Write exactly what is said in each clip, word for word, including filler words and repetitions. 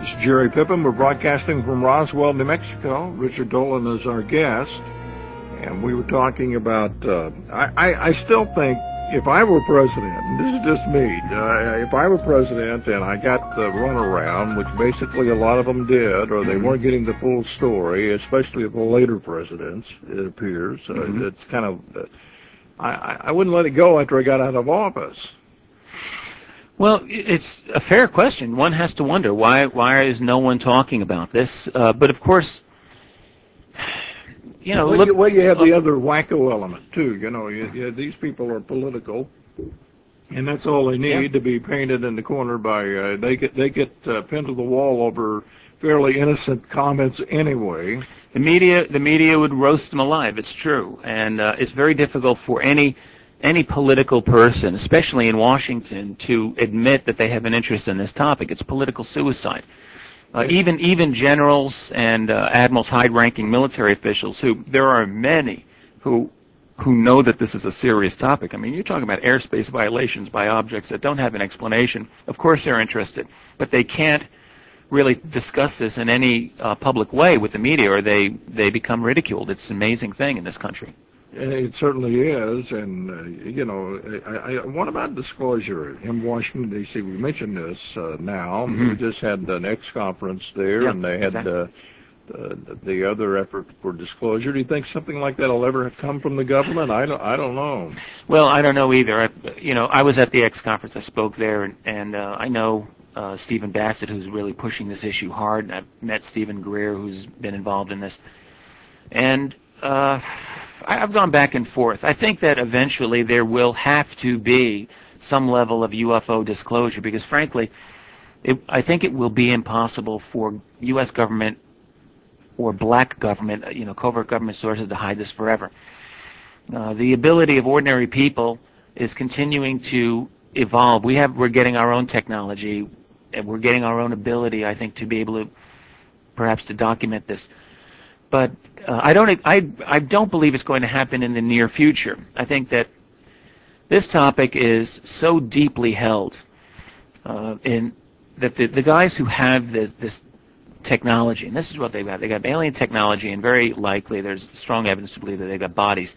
It's Jerry Pippin. We're broadcasting from Roswell, New Mexico. Richard Dolan is our guest. And we were talking about, uh, I, I, I still think if I were president, and this is just me, uh, if I were president and I got the runaround, which basically a lot of them did, or they weren't getting the full story, especially the later presidents, it appears, uh, mm-hmm. it's kind of, uh, I, I wouldn't let it go after I got out of office. Well, it's a fair question. One has to wonder, why why is no one talking about this? Uh, but of course, you know, well, look, you, well, you have the other wacko element too. You know, you, you, these people are political, and that's all they need yeah. to be painted in the corner by. Uh, they get they get uh, pinned to the wall over fairly innocent comments anyway. The media the media would roast them alive. It's true, and uh, it's very difficult for any. any political person, especially in Washington, to admit that they have an interest in this topic. It's political suicide. Uh, even even generals and uh, admirals, high-ranking military officials, who there are many who who know that this is a serious topic. I mean, you're talking about airspace violations by objects that don't have an explanation. Of course they're interested, but they can't really discuss this in any uh, public way with the media, or they, they become ridiculed. It's an amazing thing in this country. It certainly is, and, uh, you know, I, I, what about disclosure in Washington, D C? We mentioned this uh, now. Mm-hmm. We just had an X conference there, yeah, and they had exactly. uh, the, the other effort for disclosure. Do you think something like that will ever come from the government? I don't, I don't know. Well, I don't know either. I, you know, I was at the X conference. I spoke there, and, and uh, I know uh, Stephen Bassett, who's really pushing this issue hard, and I've met Stephen Greer, who's been involved in this. And... Uh, I've gone back and forth. I think that eventually there will have to be some level of U F O disclosure because, frankly, it, I think it will be impossible for U S government or black government, you know, covert government sources to hide this forever. Uh, the ability of ordinary people is continuing to evolve. We have, we're getting our own technology, and we're getting our own ability, I think, to be able to perhaps to document this. But uh, I don't I I don't believe it's going to happen in the near future. I think that this topic is so deeply held uh, in that the, the guys who have this, this technology, and this is what they've got, they got alien technology, and very likely there's strong evidence to believe that they've got bodies.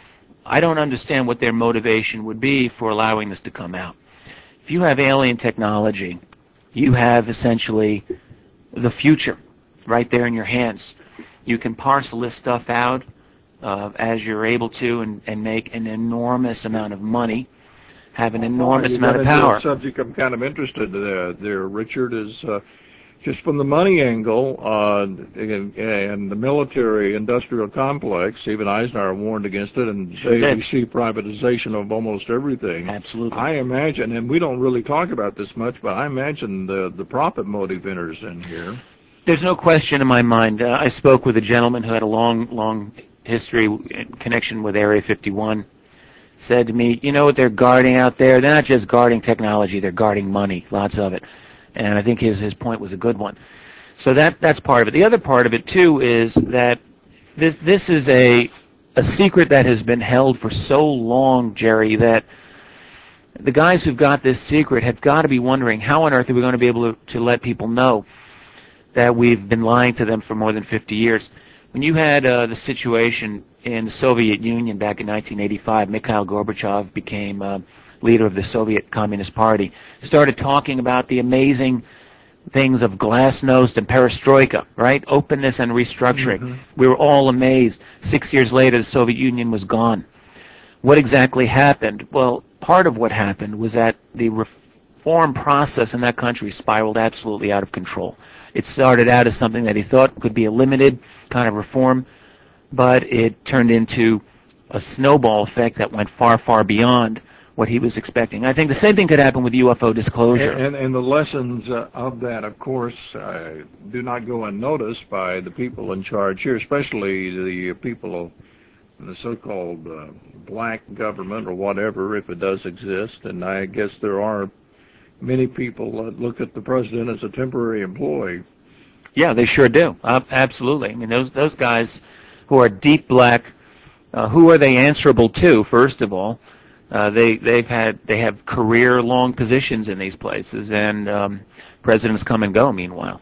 I don't understand what their motivation would be for allowing this to come out. If you have alien technology, you have essentially the future right there in your hands. You can parcel this stuff out uh, as you're able to and, and make an enormous amount of money, have an enormous oh, amount of power. Subject I'm kind of interested in there, Richard, is uh, just from the money angle uh, and, and the military-industrial complex. Even Eisenhower warned against it, and sure they see privatization of almost everything. Absolutely. I imagine, and we don't really talk about this much, but I imagine the, the profit motive enters in here. There's no question in my mind. Uh, I spoke with a gentleman who had a long, long history in connection with Area fifty-one. Said to me, you know what they're guarding out there? They're not just guarding technology, they're guarding money, lots of it. And I think his, his point was a good one. So that that's part of it. The other part of it, too, is that this this is a a secret that has been held for so long, Jerry, that the guys who've got this secret have got to be wondering, how on earth are we going to be able to, to let people know that we've been lying to them for more than fifty years. When you had uh, the situation in the Soviet Union back in nineteen eighty-five, Mikhail Gorbachev became uh, leader of the Soviet Communist Party, started talking about the amazing things of glasnost and perestroika, right? Openness and restructuring. Mm-hmm. We were all amazed. Six years later, the Soviet Union was gone. What exactly happened? Well, part of what happened was that the reform process in that country spiraled absolutely out of control. It started out as something that he thought could be a limited kind of reform, but it turned into a snowball effect that went far, far beyond what he was expecting. I think the same thing could happen with U F O disclosure. And, and, and the lessons uh, of that, of course, uh, do not go unnoticed by the people in charge here, especially the people of the so-called uh, black government or whatever, if it does exist. And I guess there are many people uh, look at the president as a temporary employee. Yeah, they sure do. Uh, absolutely. I mean, those those guys who are deep black, uh, who are they answerable to? First of all, uh, they they've had they have career long positions in these places, and um, presidents come and go. Meanwhile,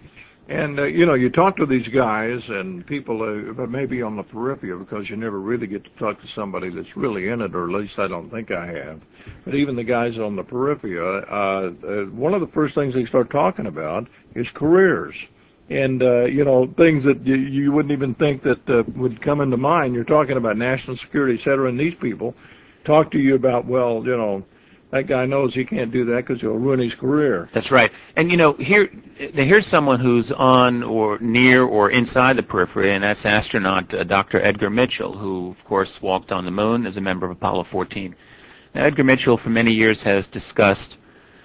And, uh, you know, you talk to these guys and people uh, maybe on the periphery because you never really get to talk to somebody that's really in it, or at least I don't think I have. But even the guys on the periphery, uh, uh, one of the first things they start talking about is careers. And, uh, you know, things that you, you wouldn't even think that uh, would come into mind. You're talking about national security, et cetera, and these people talk to you about, well, you know, that guy knows he can't do that because he'll ruin his career. That's right. And, you know, here, here's someone who's on or near or inside the periphery, and that's astronaut uh, Doctor Edgar Mitchell, who, of course, walked on the moon as a member of Apollo fourteen. Now, Edgar Mitchell, for many years, has discussed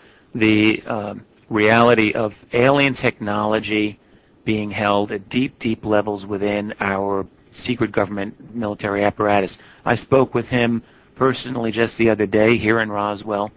the uh, reality of alien technology being held at deep, deep levels within our secret government military apparatus. I spoke with him personally just the other day here in Roswell,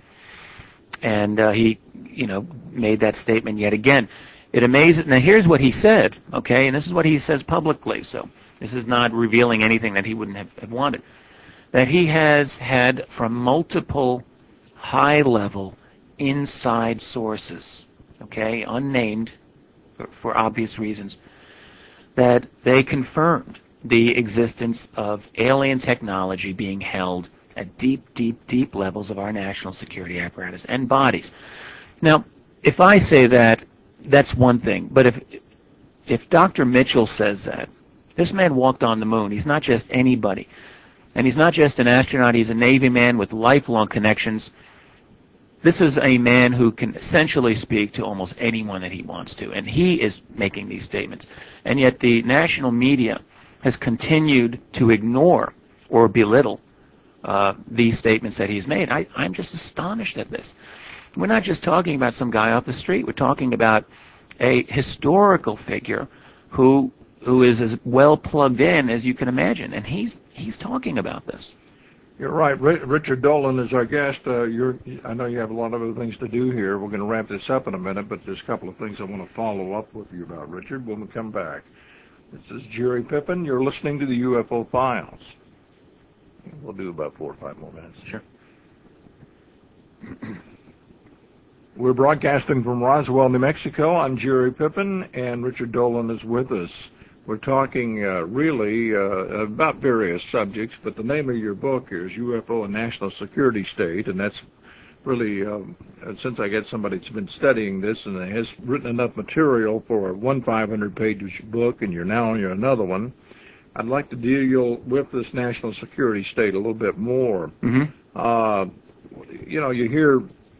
and uh, he, you know, made that statement yet again. It amazes. Now, here's what he said, okay, and this is what he says publicly, so this is not revealing anything that he wouldn't have, have wanted, that he has had from multiple high-level inside sources, okay, unnamed for, for obvious reasons, that they confirmed the existence of alien technology being held at deep, deep, deep levels of our national security apparatus and bodies. Now, if I say that, that's one thing. But if if Doctor Mitchell says that, this man walked on the moon. He's not just anybody. And he's not just an astronaut. He's a Navy man with lifelong connections. This is a man who can essentially speak to almost anyone that he wants to. And he is making these statements. And yet the national media has continued to ignore or belittle Uh, these statements that he's made. I, I'm just astonished at this. We're not just talking about some guy off the street. We're talking about a historical figure who who is as well plugged in as you can imagine, and he's he's talking about this. You're right. R- Richard Dolan is our guest. Uh, you're, I know you have a lot of other things to do here. We're going to wrap this up in a minute, but there's a couple of things I want to follow up with you about, Richard, when we come back. This is Jerry Pippin. You're listening to the U F O Files. We'll do about four or five more minutes. Sure. We're broadcasting from Roswell, New Mexico. I'm Jerry Pippin, and Richard Dolan is with us. We're talking uh, really uh, about various subjects, but the name of your book is U F O and National Security State, and that's really, um, since I get somebody that's been studying this and has written enough material for one five hundred page book, and you're now on your another one, I'd like to deal with this national security state a little bit more. Mm-hmm. Uh, you know, you hear,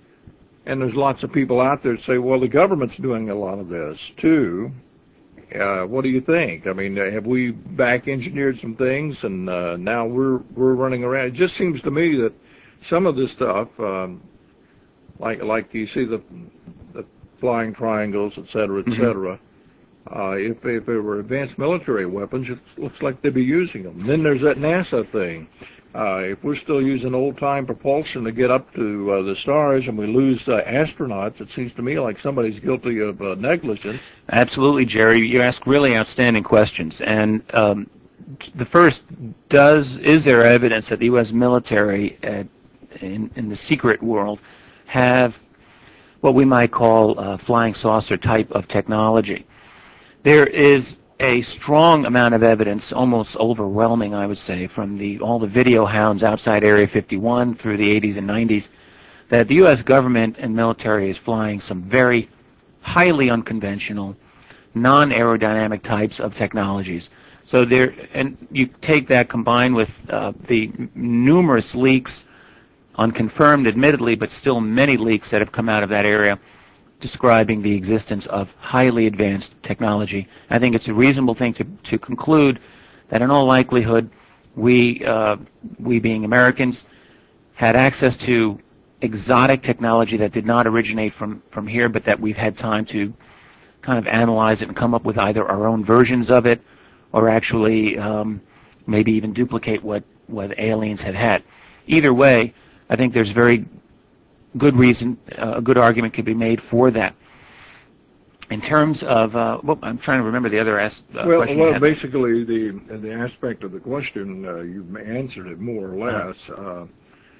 and there's lots of people out there that say, well, the government's doing a lot of this, too. Uh, what do you think? I mean, have we back-engineered some things, and uh, now we're we're running around? It just seems to me that some of this stuff, um, like like you see the, the flying triangles, et cetera, et mm-hmm. cetera, Uh, if, if there were advanced military weapons, it looks like they'd be using them. Then there's that NASA thing. Uh, if we're still using old-time propulsion to get up to uh, the stars and we lose uh, astronauts, it seems to me like somebody's guilty of uh, negligence. Absolutely, Jerry. You ask really outstanding questions. And um, the first, does is there evidence that the U S military uh, in, in the secret world have what we might call uh, flying saucer type of technology? There is a strong amount of evidence, almost overwhelming, I would say, from the all the video hounds outside Area fifty-one through the eighties and nineties, that the U S government and military is flying some very highly unconventional, non-aerodynamic types of technologies. So there, and you take that combined with uh, the numerous leaks, unconfirmed admittedly, but still many leaks that have come out of that area, describing the existence of highly advanced technology. I think it's a reasonable thing to, to conclude that in all likelihood, we, uh, we being Americans, had access to exotic technology that did not originate from, from here, but that we've had time to kind of analyze it and come up with either our own versions of it or actually um, maybe even duplicate what, what aliens had had. Either way, I think there's very good reason, uh, a good argument could be made for that. In terms of, uh, well, I'm trying to remember the other as- uh, well, question. Well, basically, the the aspect of the question, uh, you've answered it more or less. Uh,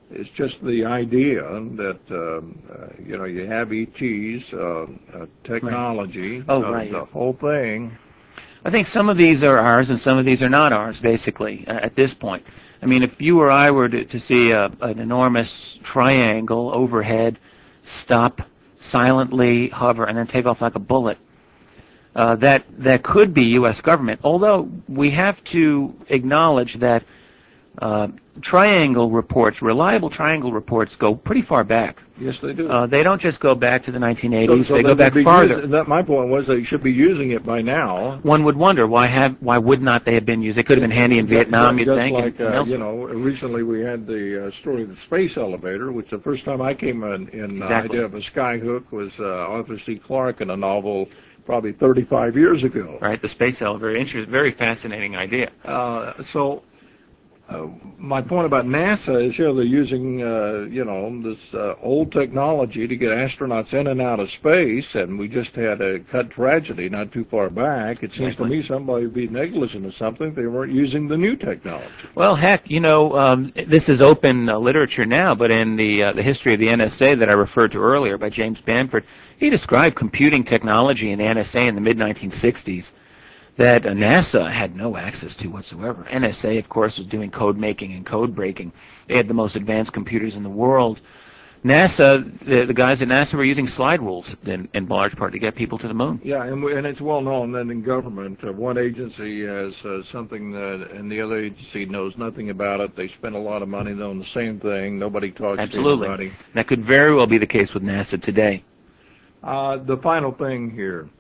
it's just the idea that um, uh, you know you have E Ts, uh, uh, technology, right. Oh, uh, right. the whole thing. I think some of these are ours and some of these are not ours, basically, uh, at this point. I mean, if you or I were to, to see a, an enormous triangle overhead, stop, silently hover, and then take off like a bullet, uh, that that could be U S government. Although we have to acknowledge that uh, triangle reports, reliable triangle reports, go pretty far back. Yes, they do. Uh, they don't just go back to the nineteen eighties. So, so they go back farther. Using, that, my point was they should be using it by now. One would wonder why have why would not they have been used? It could have been handy in Vietnam, you'd just think. Like, and, uh, and you know, recently we had the uh, story of the space elevator, which the first time I came in, in the exactly. idea of a skyhook was uh, Arthur C. Clarke in a novel probably thirty-five years ago. Right, the space elevator. Interesting, very fascinating idea. Uh, so. Uh, my point about NASA is, you know, they're using, uh, you know, this uh, old technology to get astronauts in and out of space, and we just had a cut tragedy not too far back. It seems exactly. to me somebody would be negligent of something. They weren't using the new technology. Well, heck, you know, um, this is open uh, literature now, but in the uh, the history of the N S A that I referred to earlier by James Bamford, he described computing technology in the N S A in the mid nineteen sixties. That uh, NASA had no access to whatsoever. N S A, of course, was doing code making and code breaking. They had the most advanced computers in the world. NASA, the, the guys at NASA were using slide rules in, in large part to get people to the moon. Yeah, and, we, and it's well known that in government, uh, one agency has uh, something that, and the other agency knows nothing about it. They spend a lot of money on the same thing. Nobody talks Absolutely. to anybody. That could very well be the case with NASA today. Uh, the final thing here.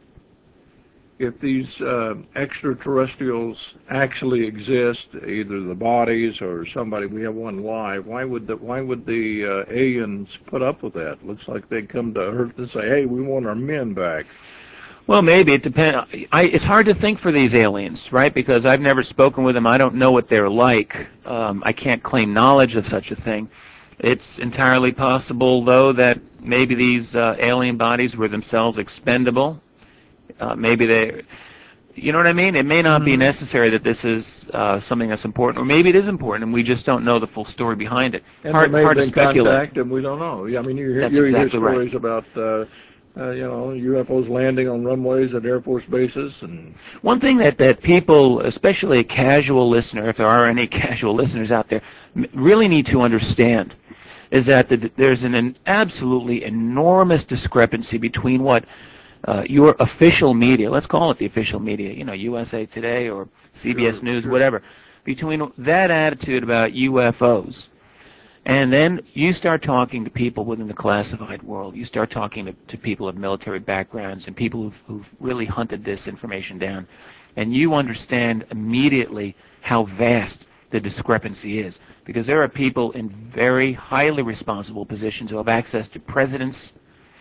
If these uh, extraterrestrials actually exist, either the bodies or somebody, we have one live, why would the, why would the uh, aliens put up with that? Looks like they'd come to Earth and say, hey, we want our men back. Well, maybe. It depends. I, it's hard to think for these aliens, right? Because I've never spoken with them. I don't know what they're like. Um, I can't claim knowledge of such a thing. It's entirely possible, though, that maybe these uh, alien bodies were themselves expendable. Uh, maybe they, you know what I mean? It may not be necessary that this is uh, something that's important, or maybe it is important, and we just don't know the full story behind it. And hard, they may hard have to been speculate. contact, and we don't know. I mean, you hear, That's you exactly hear stories right. about, uh, uh, you know, U F Os landing on runways at Air Force bases, and one thing that that people, especially a casual listener, if there are any casual listeners out there, m- really need to understand is that the, there's an, an absolutely enormous discrepancy between what Uh, your official media, let's call it the official media, you know, U S A Today or C B S sure, News, sure. whatever, between that attitude about U F Os, and then you start talking to people within the classified world, you start talking to, to people of military backgrounds and people who've, who've really hunted this information down, and you understand immediately how vast the discrepancy is, because there are people in very highly responsible positions who have access to presidents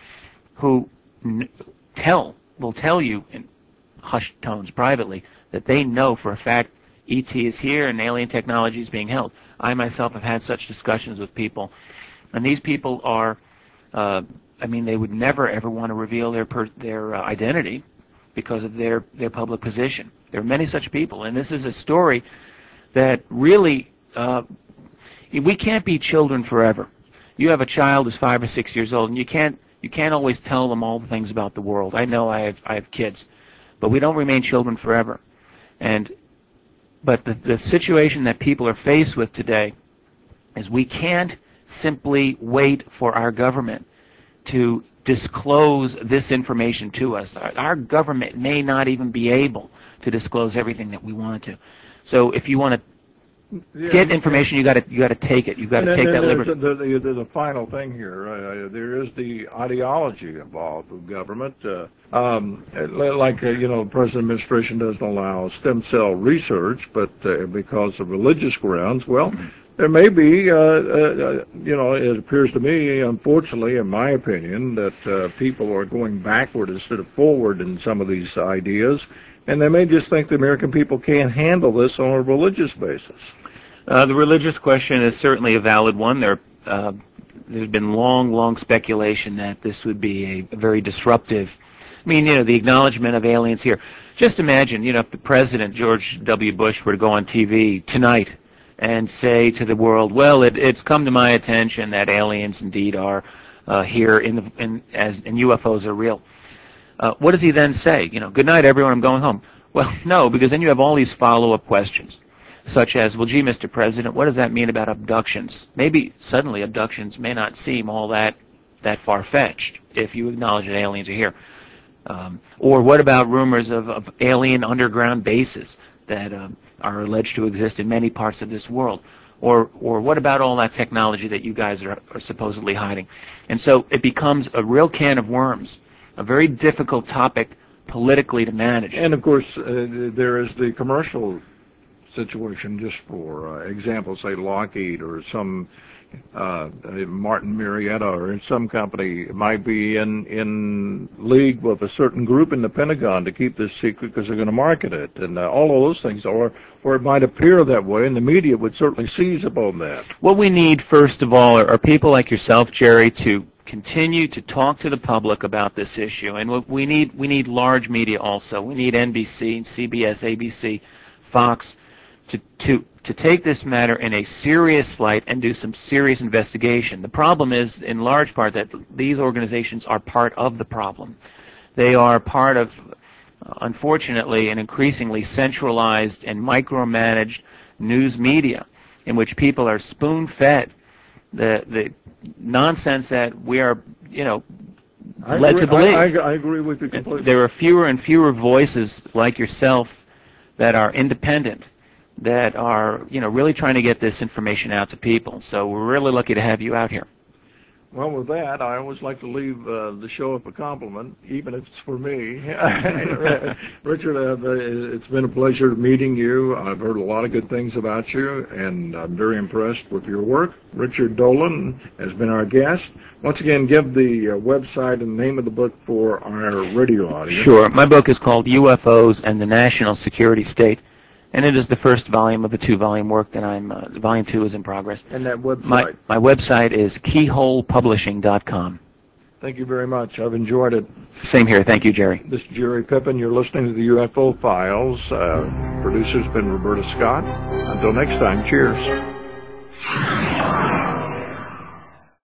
who n- tell, will tell you in hushed tones privately that they know for a fact E T is here and alien technology is being held. I myself have had such discussions with people, and these people are, uh, I mean, they would never ever want to reveal their per- their uh, identity because of their, their public position. There are many such people, and this is a story that really, uh, we can't be children forever. You have a child who's five or six years old, and you can't You can't always tell them all the things about the world. I know I have I have kids, but we don't remain children forever. And but the, the situation that people are faced with today is we can't simply wait for our government to disclose this information to us. Our, our government may not even be able to disclose everything that we want to. So if you want to Yeah, get information, you got to you got to take it. You got to take that liberty. There's, the, the, the final thing here. Uh, there is the ideology involved with government. Uh, um, like uh, you know, the present administration doesn't allow stem cell research, but uh, because of religious grounds, well, there may be. Uh, uh, you know, it appears to me, unfortunately, in my opinion, that uh, people are going backward instead of forward in some of these ideas, and they may just think the American people can't handle this on a religious basis. Uh, the religious question is certainly a valid one. There, uh, there's been long, long speculation that this would be a, a very disruptive. I mean, you know, the acknowledgement of aliens here. Just imagine, you know, if the president, George W. Bush, were to go on T V tonight and say to the world, well, it, it's come to my attention that aliens indeed are uh, here in the, in, as, and U F Os are real. Uh, what does he then say? You know, good night, everyone, I'm going home. Well, no, because then you have all these follow-up questions, such as, well, gee, Mister President, what does that mean about abductions? Maybe suddenly abductions may not seem all that, that far-fetched if you acknowledge that aliens are here. Um, or what about rumors of, of alien underground bases that um, are alleged to exist in many parts of this world? Or or what about all that technology that you guys are, are supposedly hiding? And so it becomes a real can of worms, a very difficult topic politically to manage. And, of course, uh, there is the commercial situation, just for uh, example, say Lockheed or some uh, Martin Marietta or some company might be in, in league with a certain group in the Pentagon to keep this secret because they're going to market it, and uh, all of those things, or, or it might appear that way, and the media would certainly seize upon that. What we need, first of all, are, are people like yourself, Jerry, to continue to talk to the public about this issue. And we need we need large media also. We need N B C, C B S, A B C, Fox to to to take this matter in a serious light and do some serious investigation. The problem is, in large part, that these organizations are part of the problem. They are part of, unfortunately, an increasingly centralized and micromanaged news media in which people are spoon-fed the the nonsense that we are, you know, I led agree, to believe. I, I, I agree with you completely. There are fewer and fewer voices like yourself that are independent, that are, you know, really trying to get this information out to people. So we're really lucky to have you out here. Well, with that, I always like to leave uh, the show with a compliment, even if it's for me. Richard, uh, it's been a pleasure meeting you. I've heard a lot of good things about you, and I'm very impressed with your work. Richard Dolan has been our guest. Once again, give the uh, website and name of the book for our radio audience. Sure. My book is called U F Os and the National Security State, and it is the first volume of a two-volume work that I'm, uh, volume two is in progress. And that website? My, my website is keyhole publishing dot com. Thank you very much. I've enjoyed it. Same here. Thank you, Jerry. This is Jerry Pippin. You're listening to the U F O Files. Uh, producer's been Roberta Scott. Until next time, cheers.